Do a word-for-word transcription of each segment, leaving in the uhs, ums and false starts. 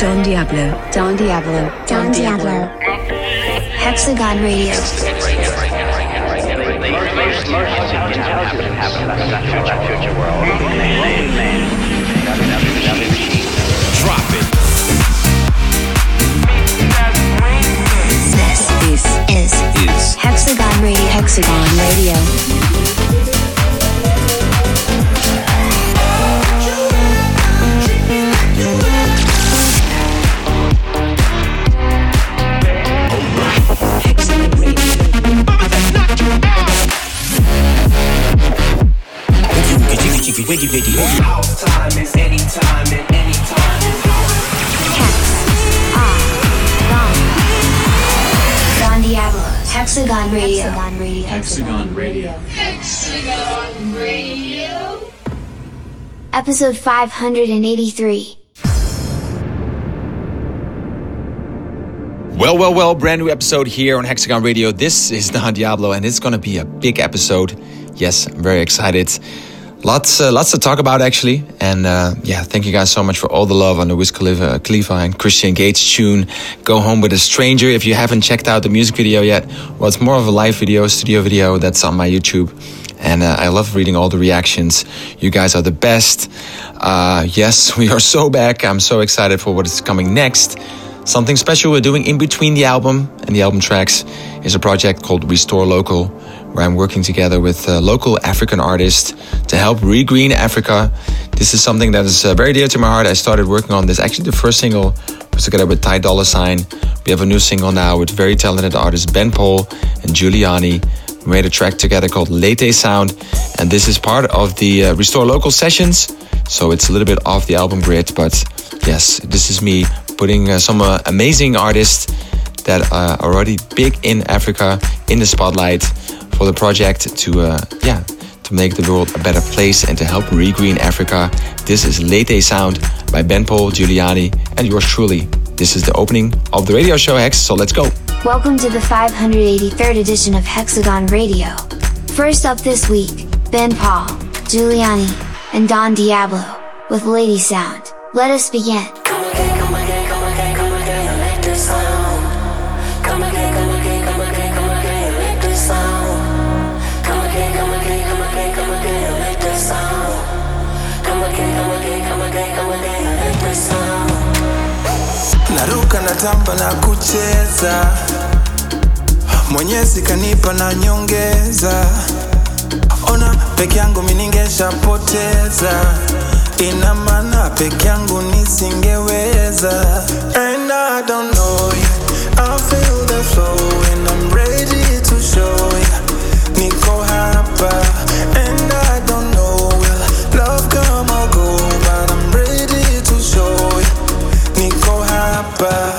Don Diablo, Don Diablo, Don Diablo. Hexagon Radio. Drop it. This is, is, is Hexagon Radio. Hexagon Radio. Wiggy wiggy. House time is any time and any time. Don Diablo. Hexagon Radio. Hexagon Radio. Hexagon Radio. Episode five hundred eighty-three. Well, well, well, brand new episode here on Hexagon Radio. This is Don Diablo and it's going to be a big episode. Yes, I'm very excited. Lots, uh, lots to talk about actually, and uh, yeah, thank you guys so much for all the love on the Wiz Khalifa, Khalifa and Christian Gates tune, "Go Home with a Stranger." If you haven't checked out the music video yet, well, it's more of a live video, studio video that's on my YouTube, and uh, I love reading all the reactions. You guys are the best. Uh, yes, we are so back. I'm so excited for what is coming next. Something special we're doing in between the album and the album tracks is a project called Restore Local, where I'm working together with uh, local African artists to help regreen Africa. This is something that is uh, very dear to my heart. I started working on this. Actually, the first single was together with Ty Dolla Sign. We have a new single now with very talented artists Ben Paul and Giuliani. We made a track together called Lete Sound, and this is part of the uh, Restore Local sessions. So it's a little bit off the album grid, but yes, this is me putting uh, some uh, amazing artists that are already big in Africa in the spotlight for the project to, uh, yeah, to make the world a better place and to help regreen Africa. This is Lete Sound by Ben Paul, Giuliani, and yours truly. This is the opening of the radio show Hex, so let's go. Welcome to the five hundred eighty-third edition of Hexagon Radio. First up this week, Ben Paul, Giuliani, and Don Diablo with Lady Sound. Let us begin. Come again, come again, come again, come again, let the sound. Come again, come again, come again, come again, let the sound. Come again, come again, come again, come again, let the sound. Come again, come again, come again, come again, let the sound. Naruka natamba na kucheza, Mwenyezi kanipa na nyongeza. Ona peke yangu miningesha poteza, ina maana peke yangu nisingeweza. And I don't know yet, I feel the flow and I'm ready to show ya. Niko hapa and I don't know will love come or go, but I'm ready to show ya. Niko hapa.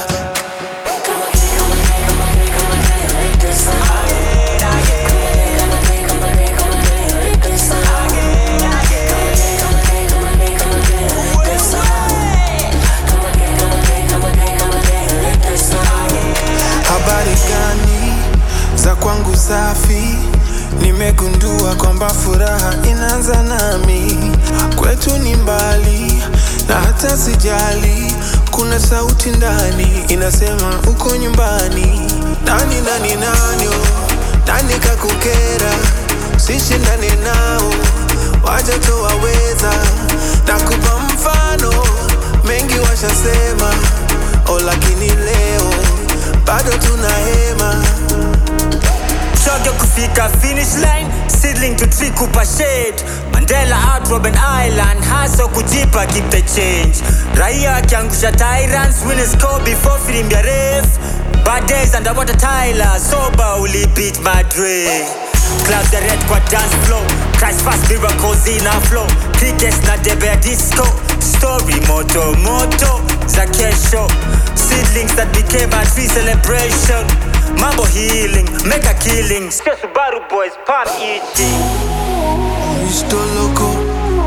Habari gani za kwangu safi, nimegundua kwamba furaha inaanza nami. Kwetu ni mbali na hata sijali, kuna sauti ndani inasema uko nyumbani. Nani nani nani oh, nani kakukera, sishindane nao, waja tu waweza. Nakupa mfano, mengi washasema, oh lakini leo bado tunahema. Choge kufika finish line, seedling to tree kupa shade. Mandela out Robben Island, haso kujipa keep the change. Raia kiangusha tyrants, winners score before feeling the ref. Bad days underwater Tyler, sober uli beat Madrid. Clouds the red kwa dance flow, Christ fast miracles in our flow. Tickets na debe ya disco, story moto moto za kesho. Seedlings that became a tree celebration. Mambo healing, mega killing. Still Subaru boys, palm eating. Restore Local,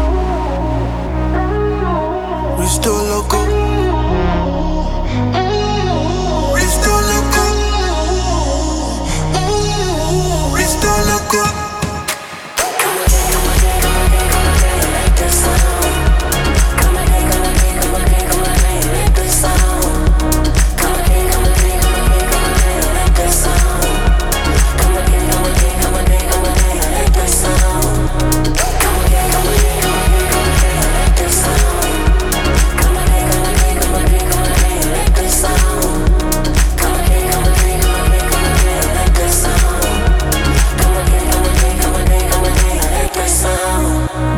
Restore Local, Restore Local, Restore Local. Come again, come again, come again, come again, let the sound. Come again, come again, come again, come again, let the sound.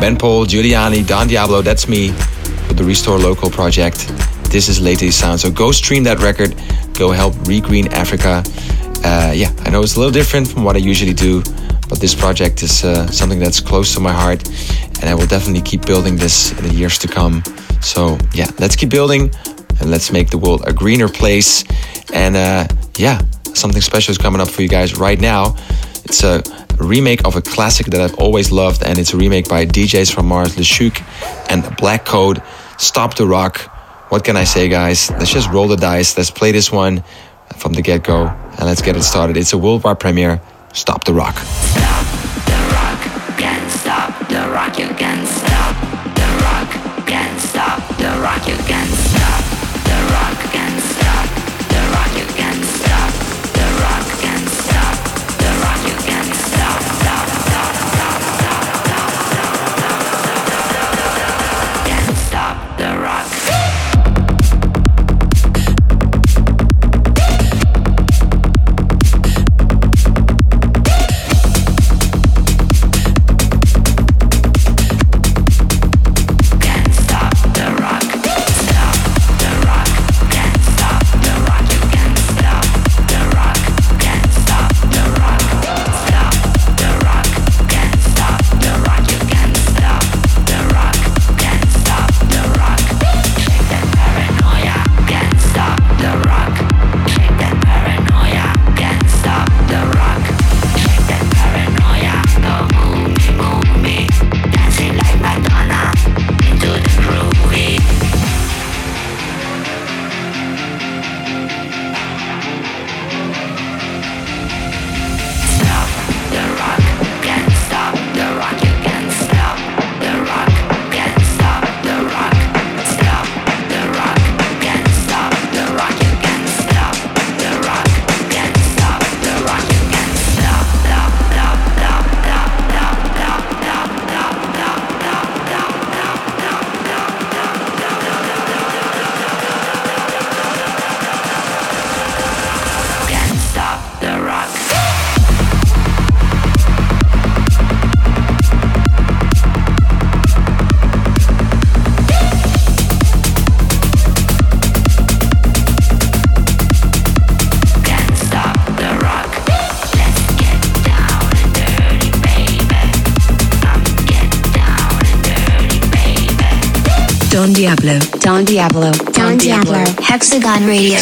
Ben Paul, Giuliani, Don Diablo, that's me for the Restore Local project. This is Lady Sound. So go stream that record. Go help re-green Africa. Uh, yeah, I know it's a little different from what I usually do, but this project is uh, something that's close to my heart, and I will definitely keep building this in the years to come. So yeah, let's keep building and let's make the world a greener place. And uh, yeah, something special is coming up for you guys right now. It's a remake of a classic that I've always loved, and it's a remake by D Js from Mars, LeShook and Black Code. Stop the Rock. What can I say, guys? Let's just roll the dice. Let's play this one from the get-go, and let's get it started. It's a worldwide premiere. Stop the Rock. Stop the rock, can't stop the rock, you can't stop the rock, can't stop the rock, you can't stop the rock, can't stop the rock, you can't stop the rock, can't stop the rock, you can't stop, stop, stop, stop, stop, stop, stop, can't stop the rock. Don Diablo, Don Diablo, Don Diablo, Hexagon Radio.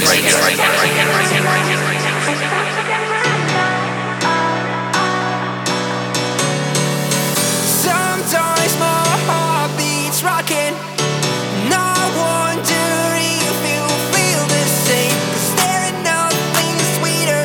Sometimes my heart beats rocking. No wonder if you feel the same, 'cause there ain't nothing sweeter.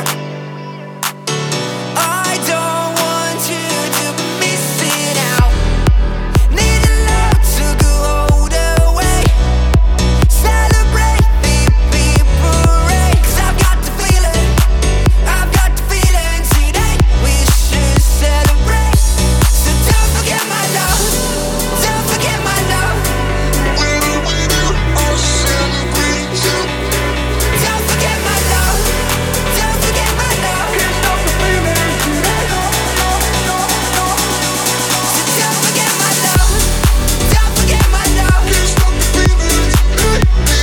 I don't want you to be missing out. Need a love to go all the way. Celebrate the people, 'cause I've got the feeling, I've got the feeling today. We should celebrate. So don't forget my love, don't forget my love. When we do, I'll celebrate you. Don't forget my love, don't forget my love. Can't stop the feeling today. No, no, no, no. So don't forget my love, don't forget my love. Can't stop the feeling today.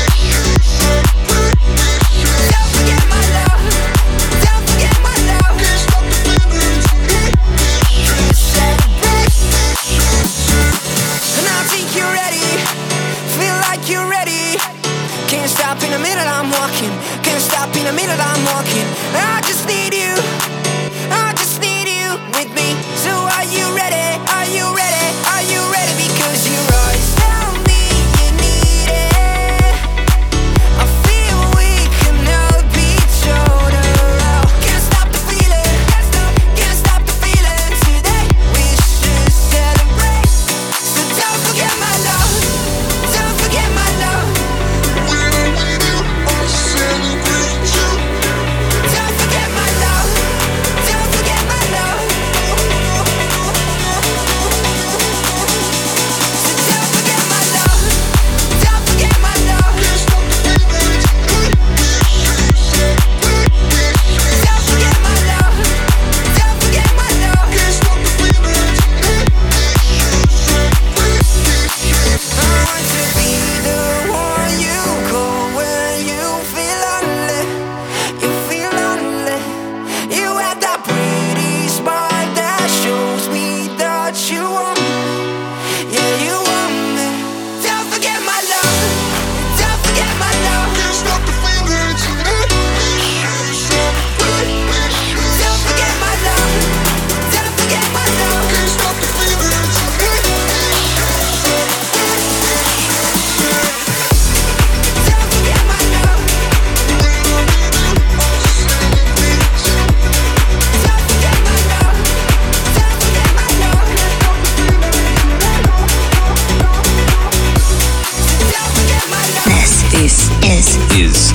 Don't forget my love, don't forget my love. Can't stop the feeling today. Celebrate. And I think you're ready, feel like you're ready. Can't stop in a minute, I'm walking. Can't stop in a minute, I'm walking. I just need you, I just need you with me. So are you ready? Are you ready? Are you ready? Because you always tell me you need it. I feel we can help each other out. Can't stop the feeling, can't stop the feeling today. We should celebrate. So don't forget my love, don't forget my love. When we do, I'll celebrate you. Don't forget my love, don't forget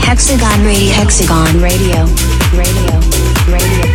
Hexagon Radio. Hexagon Radio. Radio. Radio.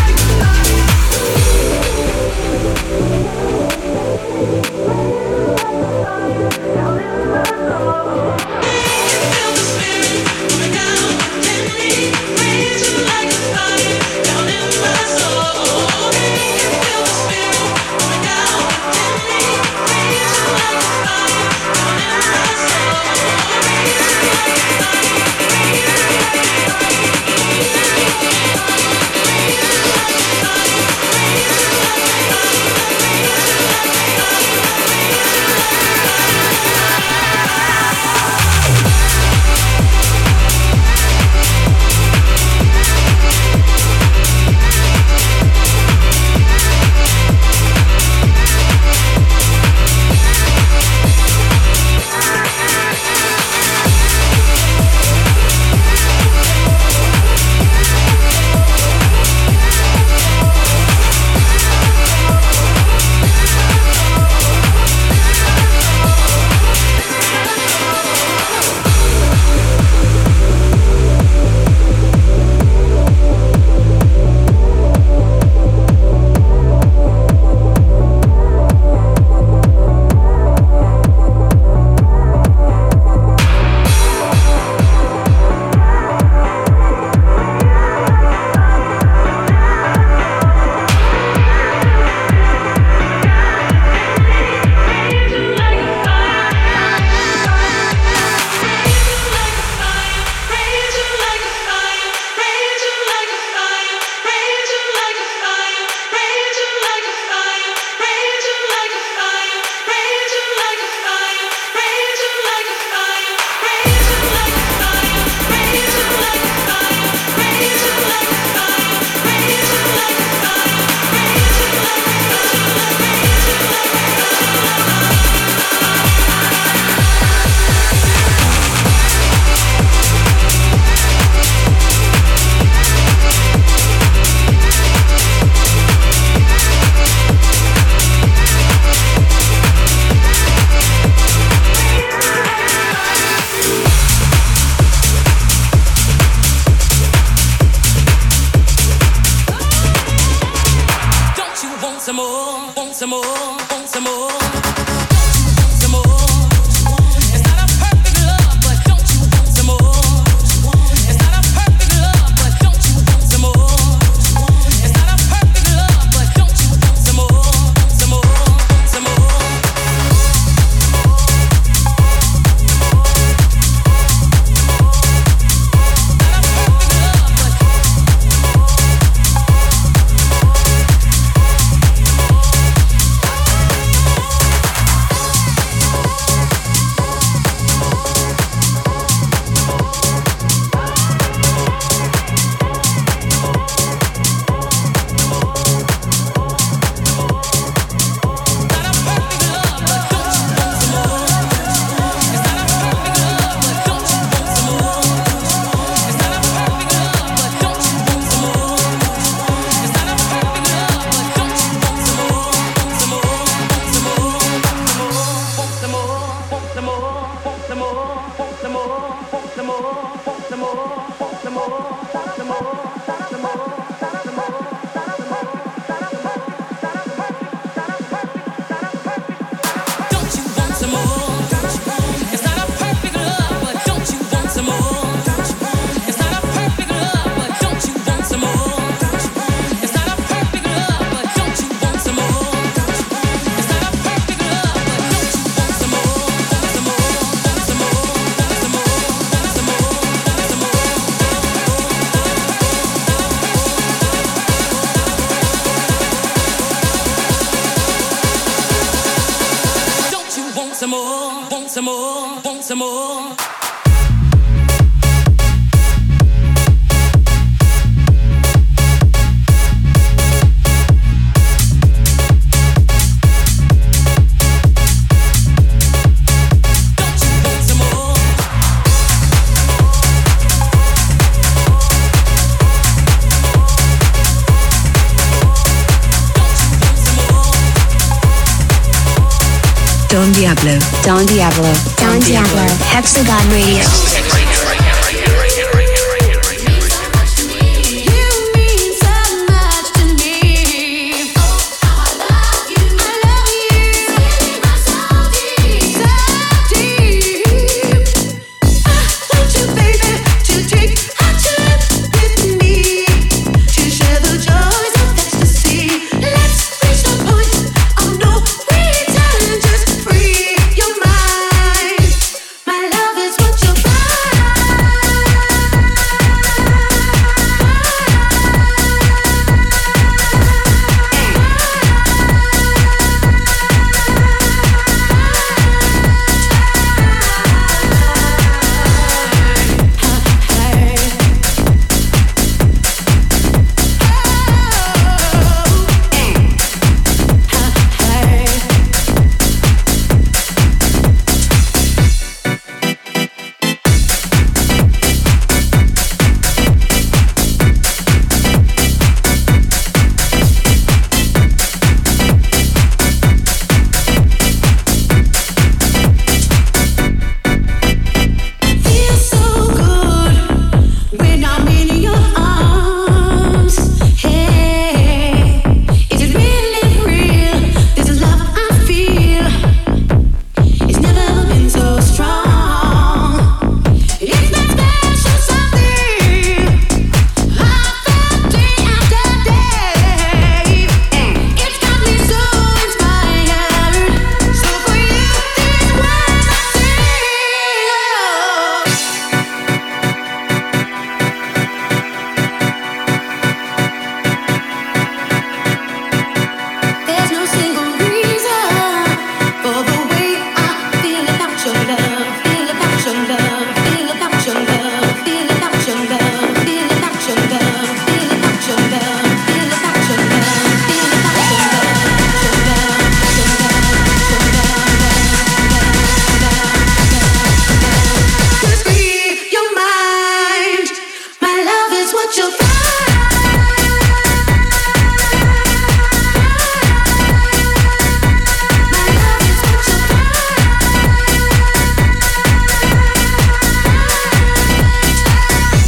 Don Diablo. Don Diablo. Don Diablo. Hexagon Radio. Radio, radio, radio, radio.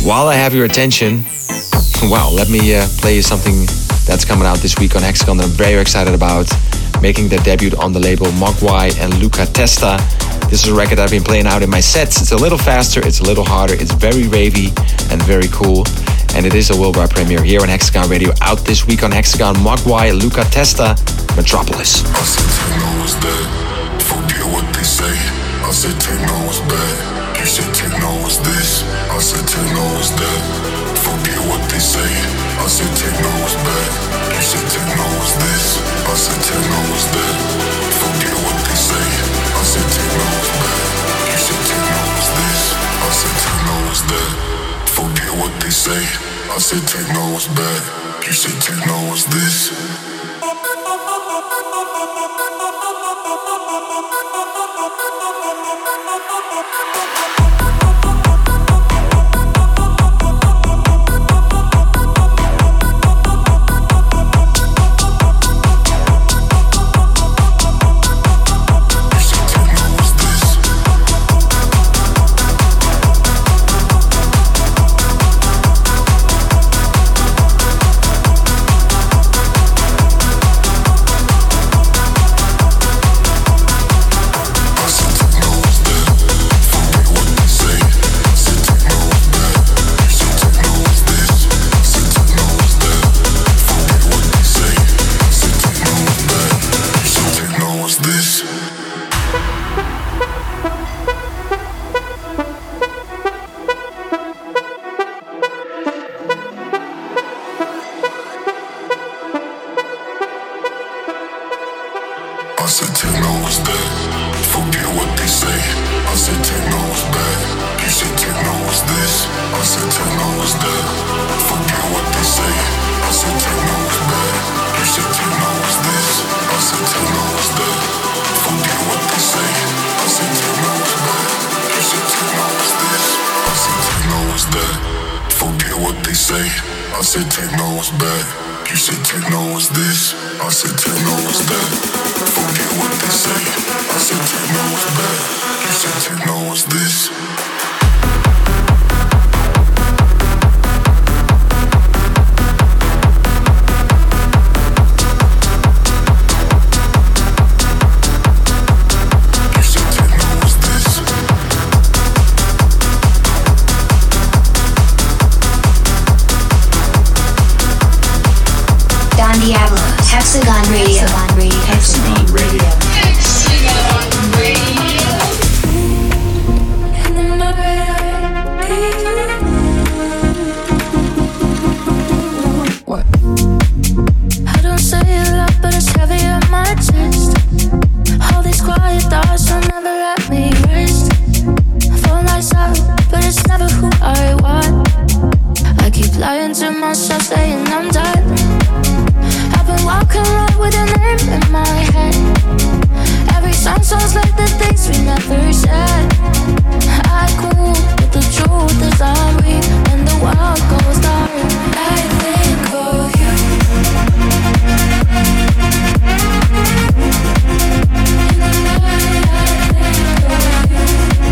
While I have your attention, wow, let me uh, play you something that's coming out this week on Hexagon that I'm very excited about. Making their debut on the label, Mogwai and Luca Testa. This is a record I've been playing out in my sets. It's a little faster, it's a little harder, it's very ravey and very cool. And it is a worldwide premiere here on Hexagon Radio. Out this week on Hexagon, Mogwai, Luca Testa, Metropolis. I said techno is dead, forget what they say. I said techno is bad, you said techno is this. I said techno is dead, forget what they say. I said techno is bad, you said techno is this. I said techno is dead, forget what they say. I said techno is bad, you said techno is this. I said techno is dead, forget what they say. I said techno is bad, you said techno is this. Hexagon Radio. Hexagon Radio. Hexagon Radio. What? I don't say a lot, but it's heavy on my chest. All these quiet thoughts will never let me rest. I fall myself, but it's never who I want. I keep lying to myself, saying I'm done. I've been walking around with your name in my head. Every song sounds like the things we never said. I grew, but the truth is I'm weak, and the world goes dark. I think of you. In the night, I think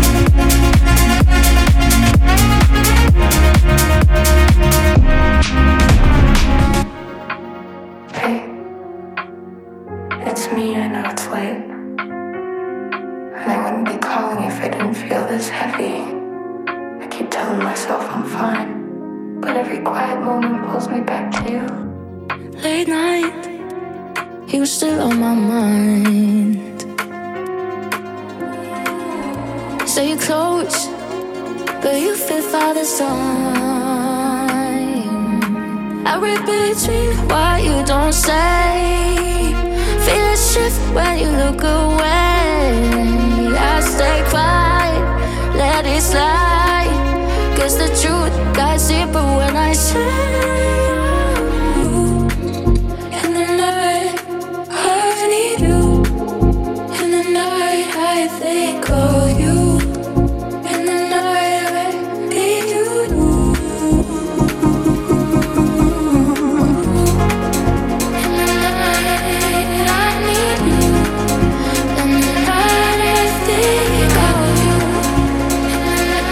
of you. Hey, it's me. I know it's late, and I wouldn't be calling if I didn't feel this heavy. I keep telling myself I'm fine, but every quiet moment pulls me back to you. Late night, you were still on my mind. Say you're close, but you feel far this time. I read between what you don't say. Feel it shift when you look away. I stay quiet, let it slide. Cause the truth guys deeper when I say you. In the night, I need you. In the night, I think of you. In the night, I need you. In the night, I need you. In the night, I think of you. In the night,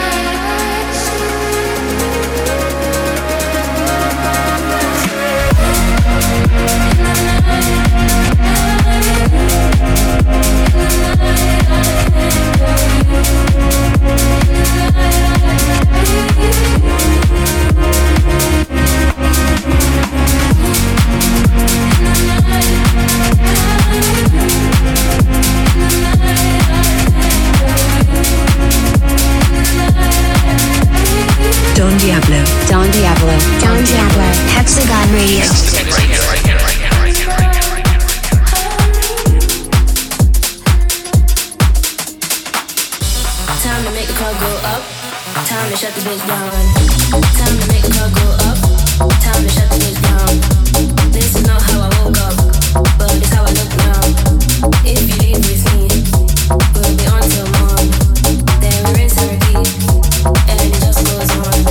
Don Diablo. Don Diablo. Don Diablo. Hexagon Radio. Time to make the club go up. Time to shut the bitch down. Time to make the club go up. Time to shut the bitch down. This is not how I woke up, but it's how I look now. If you leave with me, we'll be on till morn. Then we rinse and repeat, and it just goes on.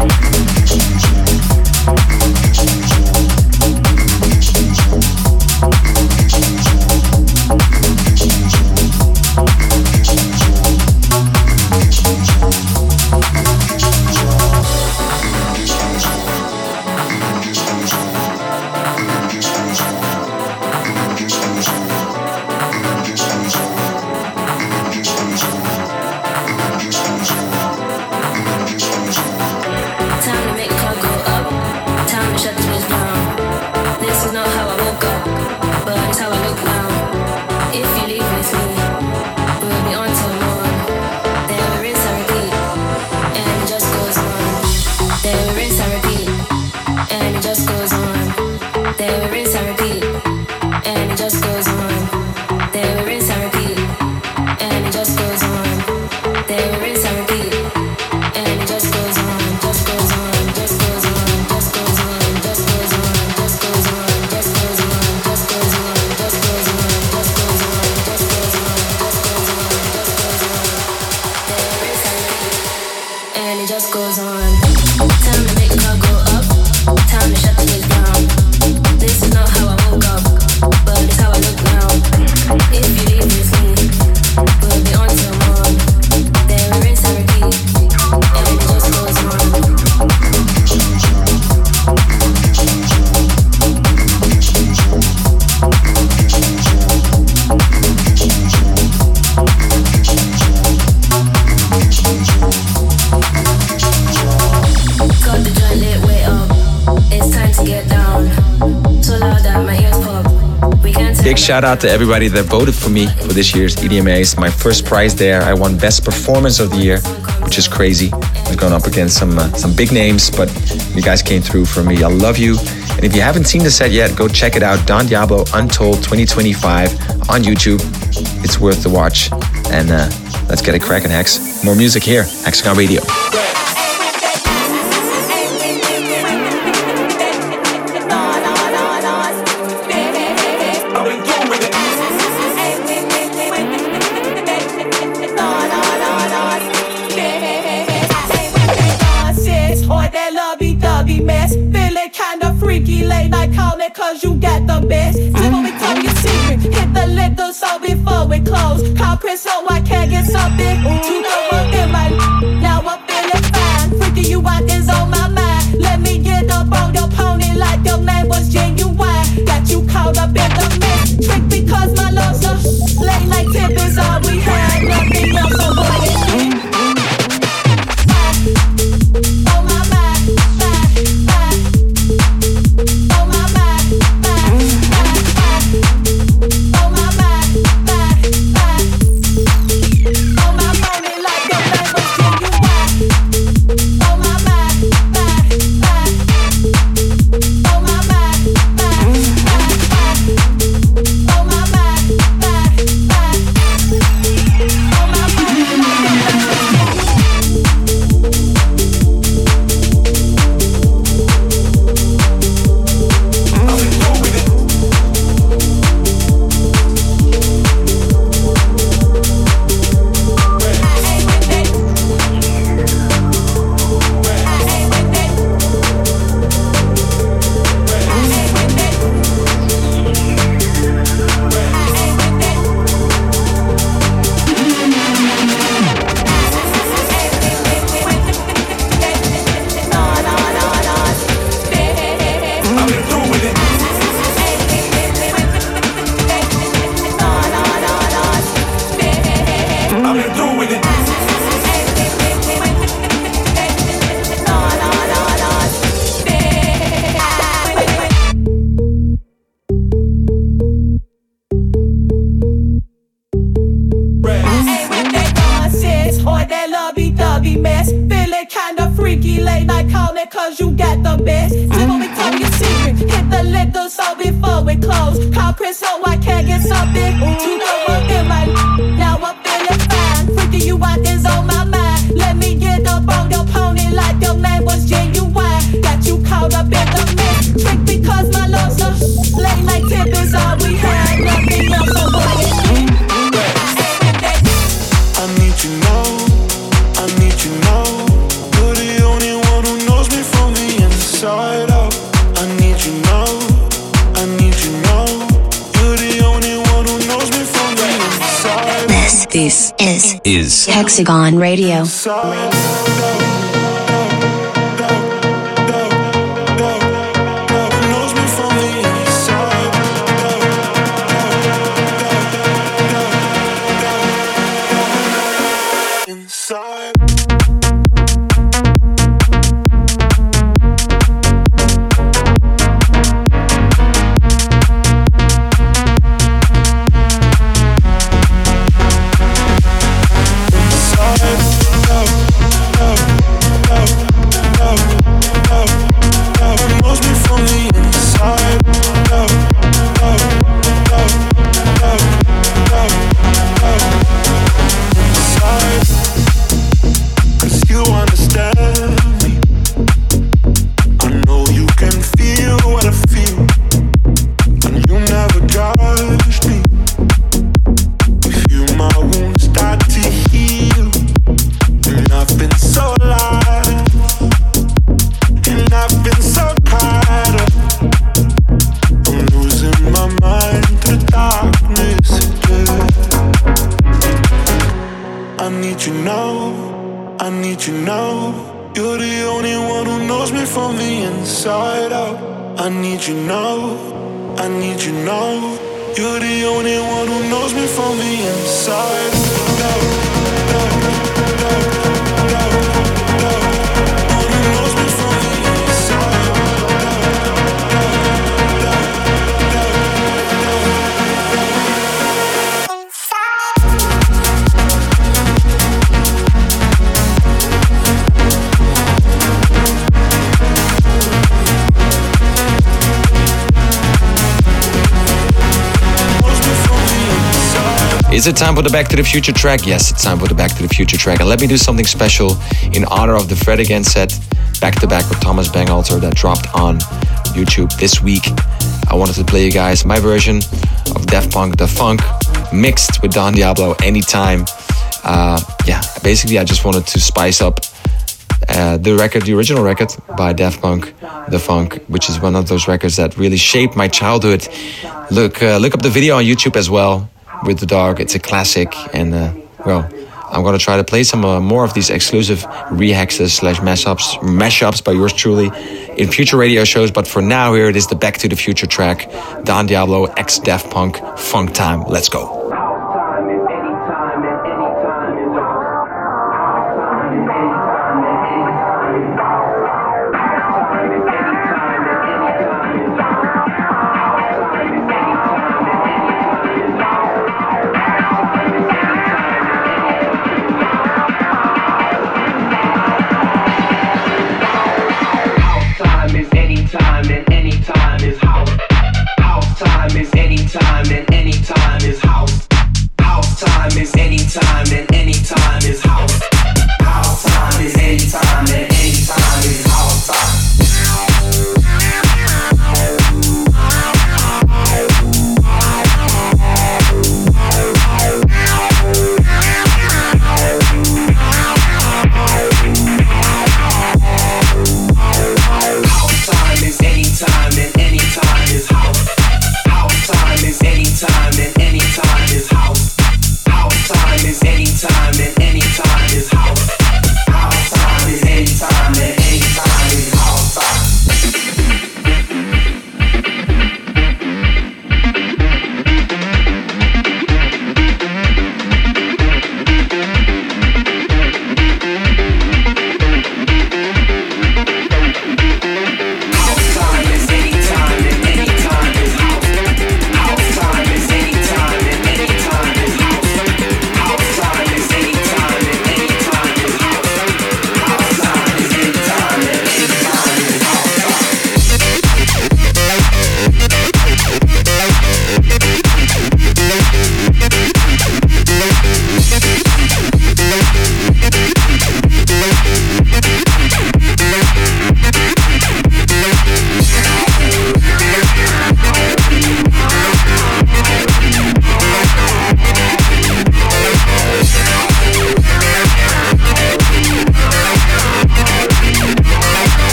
Big shout out to everybody that voted for me for this year's E D M As. My first prize there, I won Best Performance of the Year, which is crazy. I was going up against some uh, some big names, but you guys came through for me. I love you. And if you haven't seen the set yet, go check it out. Don Diablo Untold twenty twenty-five on YouTube. It's worth the watch. And uh, let's get it cracking, Hex. More music here, Hexagon Radio. Cause you got the best. Tell me, tell me your secret. Hit the liquor so before we close. Call Chris so I can't get something to go up in my. Now I'm feeling fine. Freaking you out is on my mind. Let me get up on your pony like your name was genuine. Got you caught up in the mess. Trick because my love's so late like tip is all we had. Nothing else so boy. Ain't with that nonsense or that lovey-dovey mess. Feeling kinda freaky late night calling cause you got the best. Tell me, tell me your secret. Hit the liquor so before we close. Call Prince so I can't get something. To the work in my now I'm feeling fine. Freaking you out is on my mind. Let me get up on your pony like your name was genuine. Got you caught up in the mix. Trick because my love's a late night tip is all we had. Nothing else so boy. I need you now, I need you now. You're the only one who knows me from the inside out. I need you now, I need you now. You're the only one who knows me from the inside out. This, this is, Is Hexagon Radio. Inside out. Is it time for the Back to the Future track? Yes, it's time for the Back to the Future track. And let me do something special in honor of the Fred Again set, back to back with Thomas Bangalter, that dropped on YouTube this week. I wanted to play you guys my version of Daft Punk, The Funk, mixed with Don Diablo, Anytime. Uh, yeah, basically I just wanted to spice up uh, the record, the original record by Daft Punk, The Funk, which is one of those records that really shaped my childhood. Look, uh, look up the video on YouTube as well. With the Dog, it's a classic, and uh, well, I'm gonna try to play some uh, more of these exclusive rehexes slash mashups, mashups by yours truly in future radio shows. But for now, here it is, the Back to the Future track, Don Diablo x Daft Punk, Funk Time. Let's go. Anytime and anytime is house. House time is anytime and anytime is house.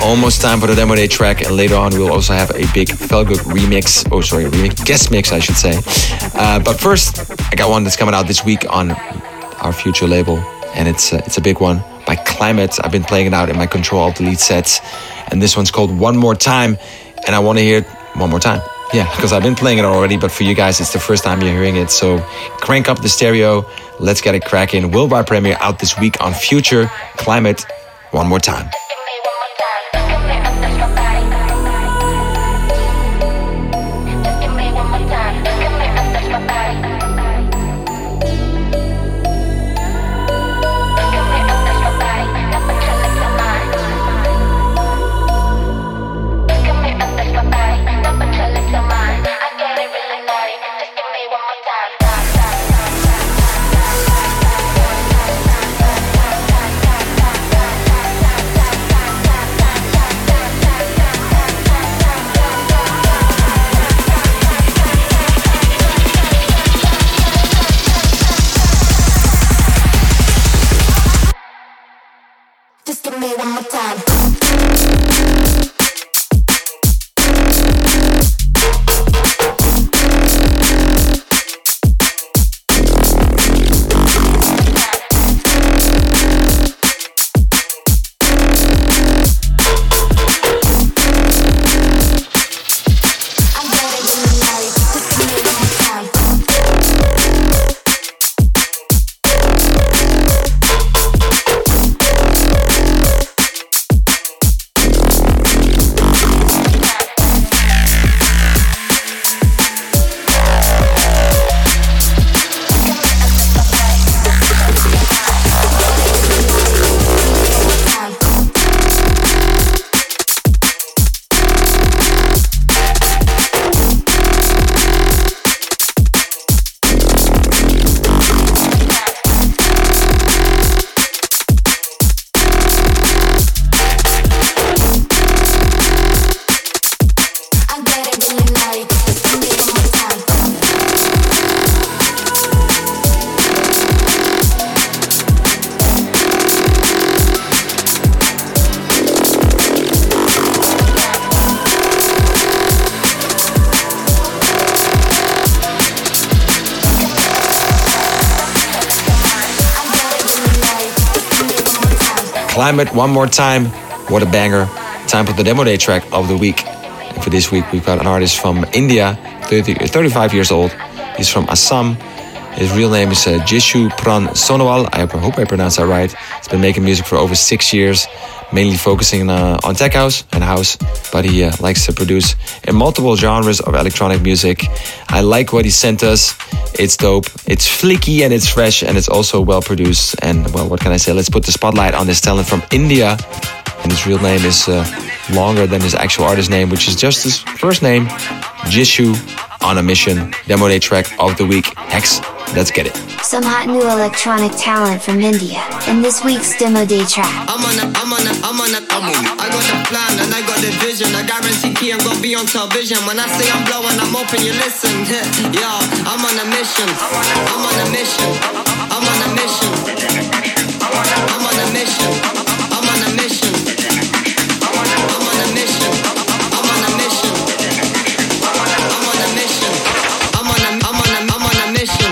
almost time for the demo day track, and later on we'll also have a big Felguk remix, oh sorry, remix, guest mix I should say. Uh, but first, I got one that's coming out this week on our future label, and it's uh, it's a big one by Climate. I've been playing it out in my Control Alt Delete sets, and this one's called One More Time, and I want to hear it one more time. Yeah, because I've been playing it already, but for you guys, it's the first time you're hearing it. So crank up the stereo. Let's get it cracking. Worldwide premiere out this week on Future. Climate, One More Time. Climate, One More Time. What a banger. Time for the demo day track of the week. And for this week, we've got an artist from India, thirty, thirty-five years old. He's from Assam. His real name is uh, Jishu Pran Sonowal. I hope I pronounced that right. He's been making music for over six years, mainly focusing uh, on tech house and house, but he uh, likes to produce in multiple genres of electronic music. I like what he sent us. It's dope, it's flicky, and it's fresh, and it's also well produced. And well, what can I say? Let's put the spotlight on this talent from India. And his real name is uh, longer than his actual artist name, which is just his first name, Jishu on a Mission. Demo day track of the week. Hex, let's get it. Some hot new electronic talent from India in this week's demo day track. I'm on a, I'm on a, I'm on a, I'm on a. I got the plan and I got the vision. I guarantee P M gon' be on television. When I say I'm blowing, I'm open, you listen. Yo, I'm on a mission. I'm on a mission. I'm on a mission. I'm on a mission. I'm on a mission. I'm on a mission. I'm on a mission. I'm on a mission. I'm on a, I'm on a, I'm on a mission.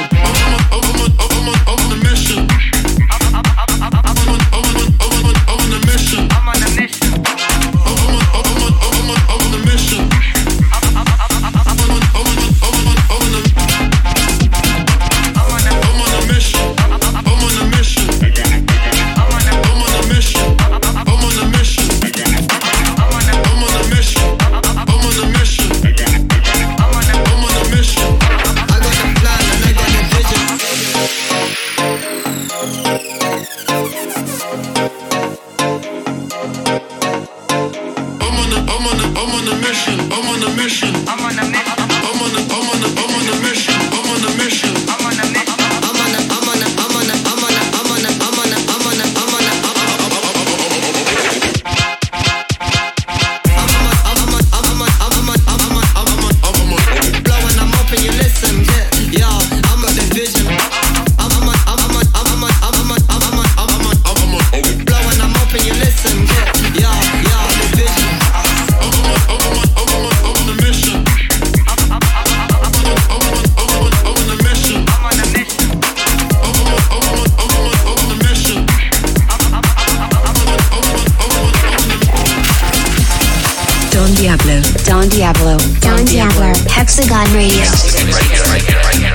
Blowing Don Diablo. Don Diablo. Hexagon Radio. Hexagon Radio.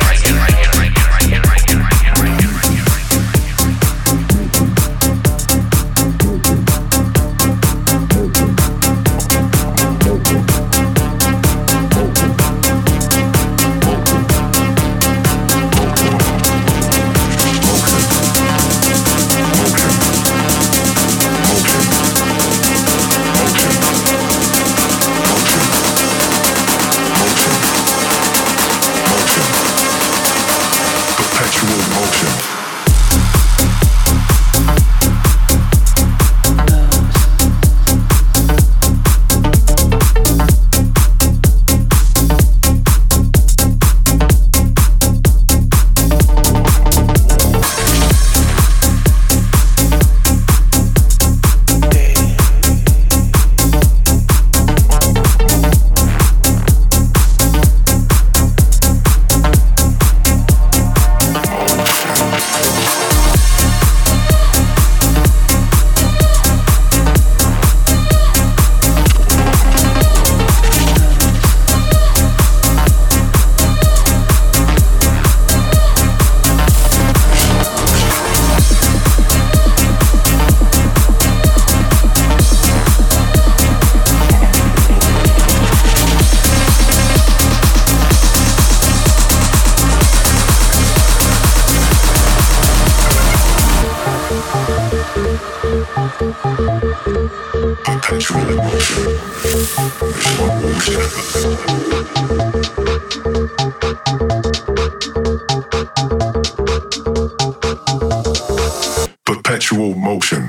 Perpetual motion.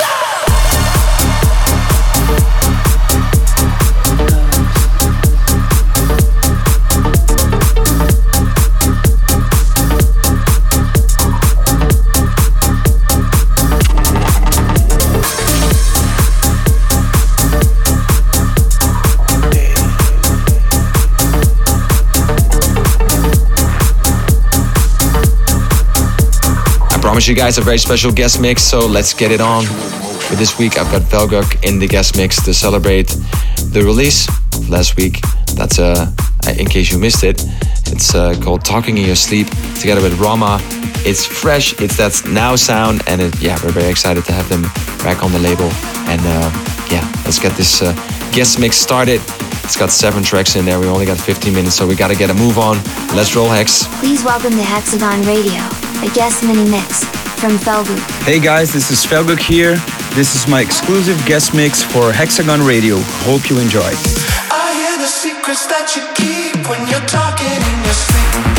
I promise you guys a very special guest mix, so let's get it on. For this week, I've got Velguk in the guest mix to celebrate the release of last week. That's, uh, in case you missed it, it's uh, called Talking in Your Sleep, together with Rama. It's fresh, it's that now sound, and it, yeah, we're very excited to have them back on the label. And uh, yeah, let's get this uh, guest mix started. It's got seven tracks in there. We only got fifteen minutes, so we gotta get a move on. Let's roll, Hex. Please welcome to Hexagon Radio, a guest mini mix from Velguk. Hey guys, this is Velguk here. This is my exclusive guest mix for Hexagon Radio. Hope you enjoy. I hear the secrets that you keep when you're talking in your sleep.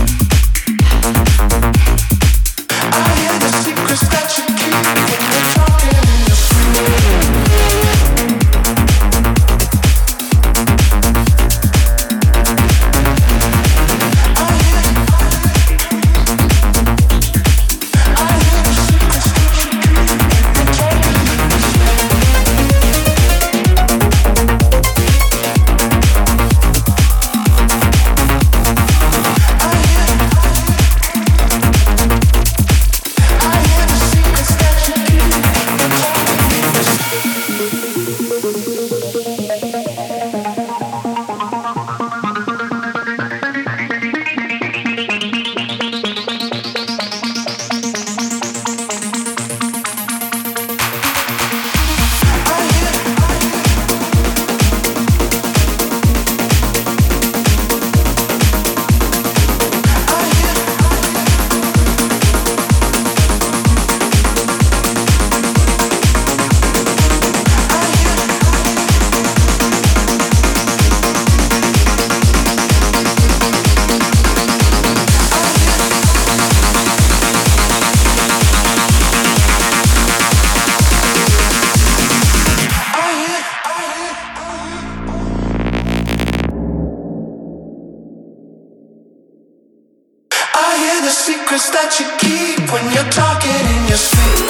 I hear the secrets that you keep when you're talking. secrets that you keep when you're talking in your sleep.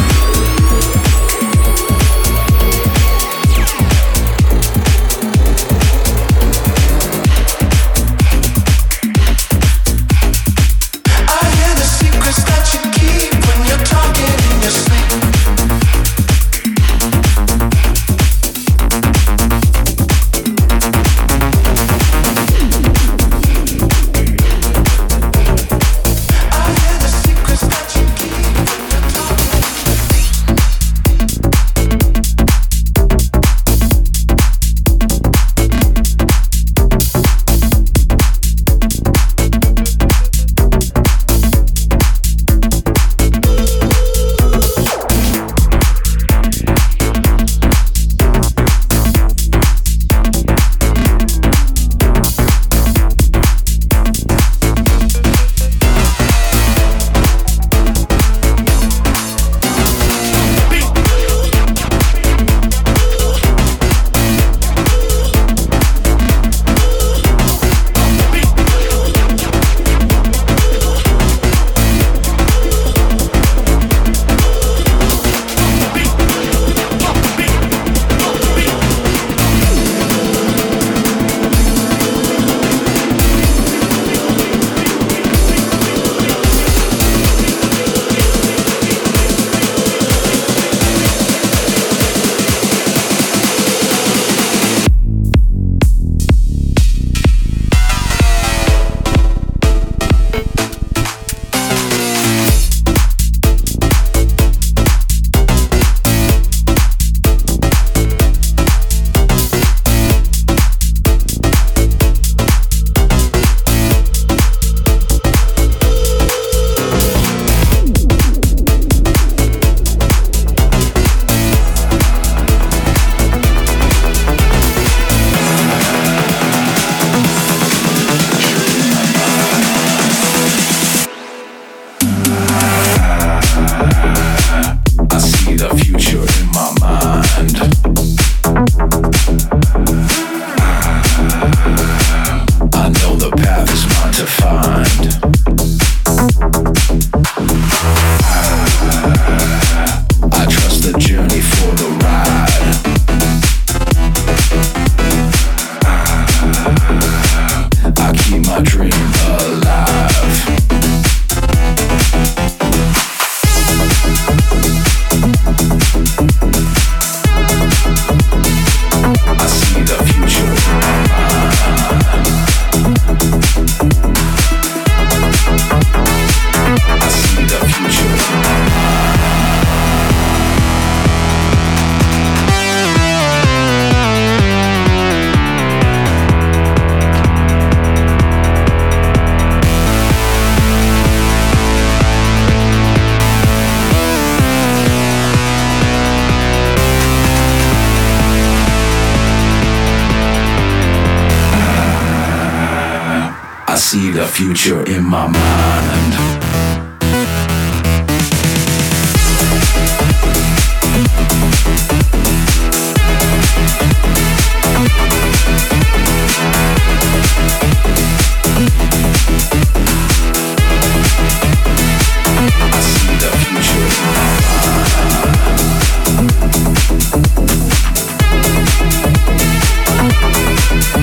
See the future in my mind.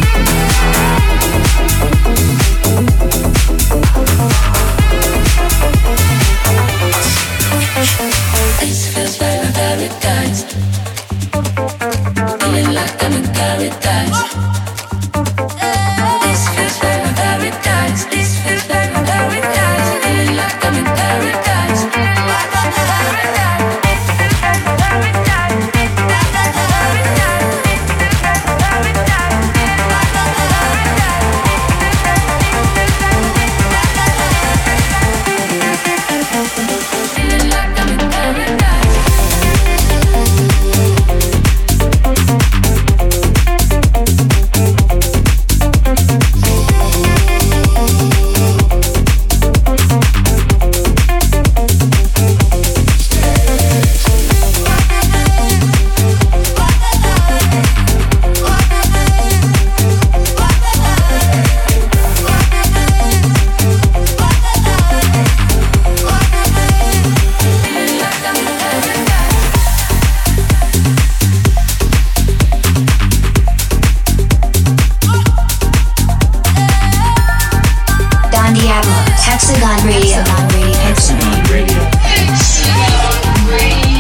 I Hexagon Radio. Hexagon Radio. Hexagon Radio.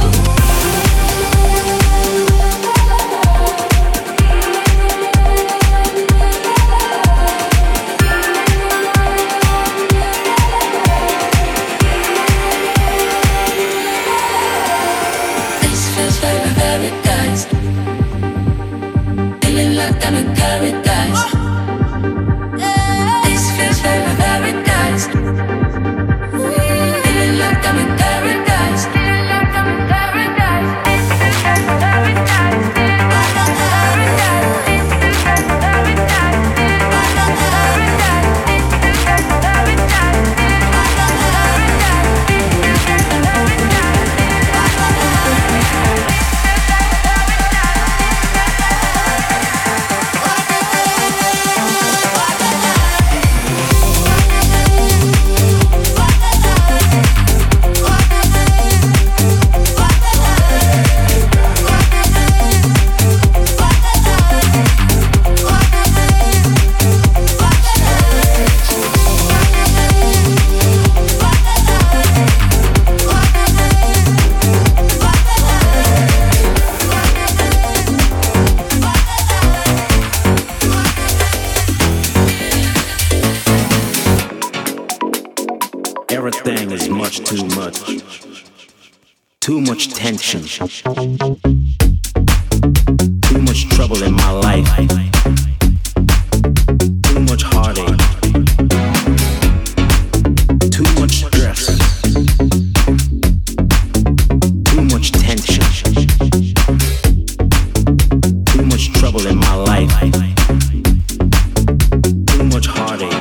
I'm in paradise. This feels very paradise. Feeling like I'm in paradise. Feeling like I'm in paradise. Everything is much too much. Too much tension. Too much trouble in my life. Too much heartache. Too much stress. Too much tension. Too much trouble in my life. Too much heartache.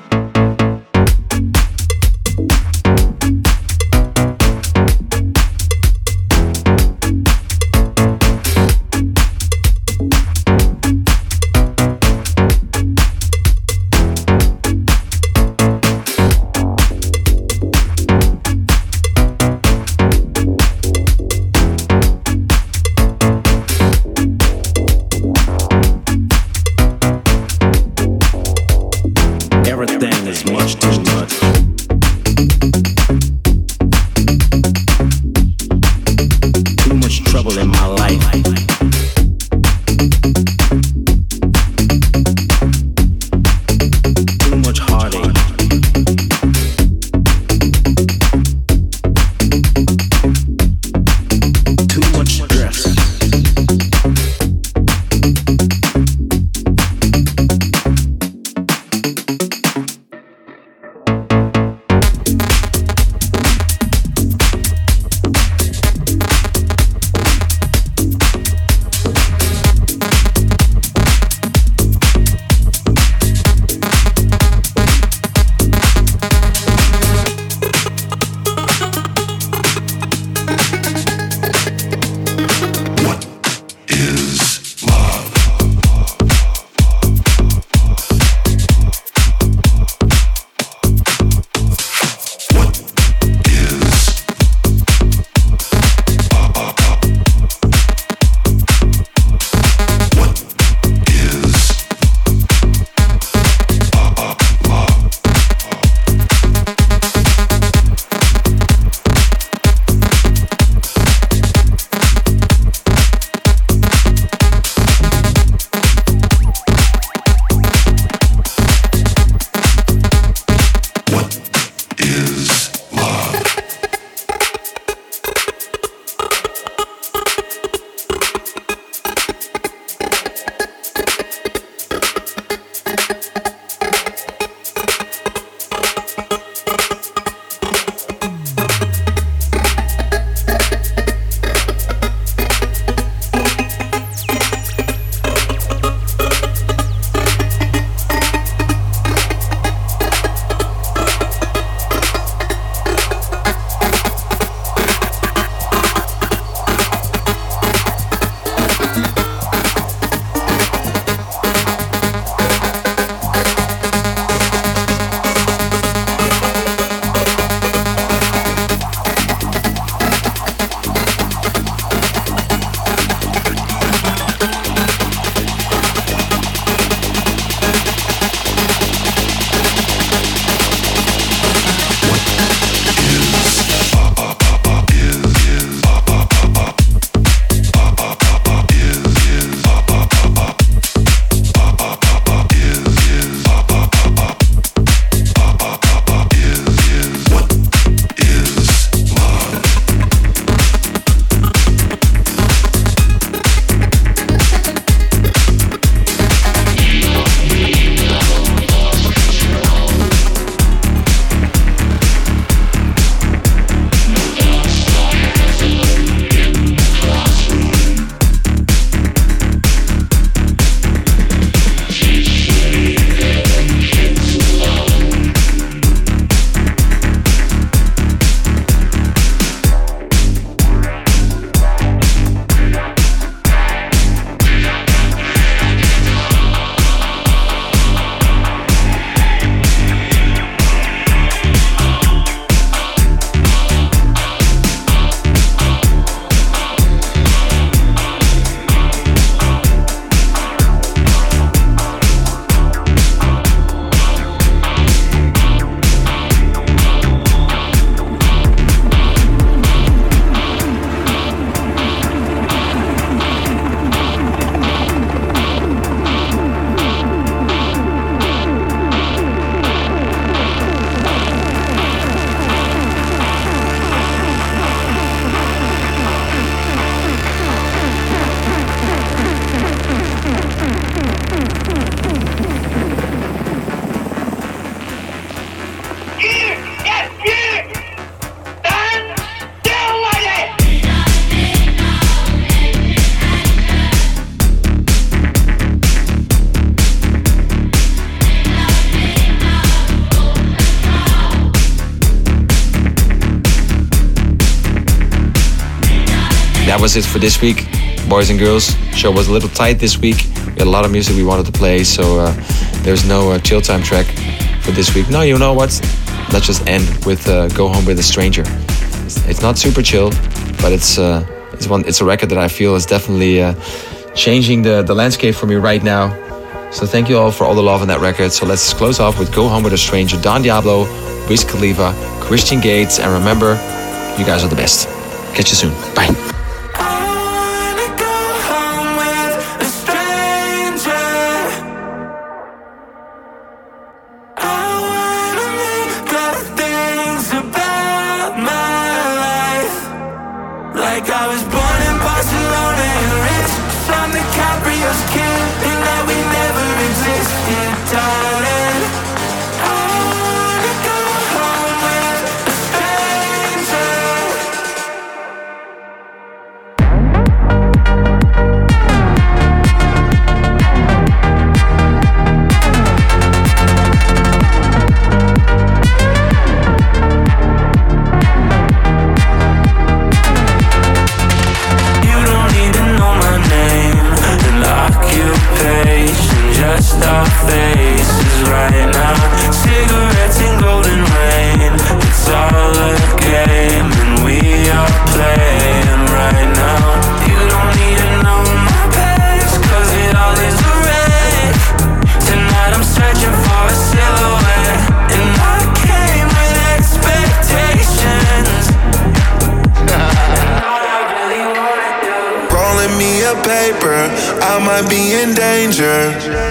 Everything is much too much. Too much trouble in my life. Too much heartache. Too much stress. was it for this week, boys and girls. Show was a little tight this week. We had a lot of music we wanted to play, so uh, there's no uh, chill time track for this week. No, you know what? Let's just end with uh, Go Home with a Stranger. It's, it's not super chill, but it's uh, it's one. It's a record that I feel is definitely uh, changing the, the landscape for me right now. So thank you all for all the love on that record. So let's close off with Go Home with a Stranger, Don Diablo, Wiz Khalifa, Christian Gates, and remember, you guys are the best. Catch you soon. Bye. I might be in danger.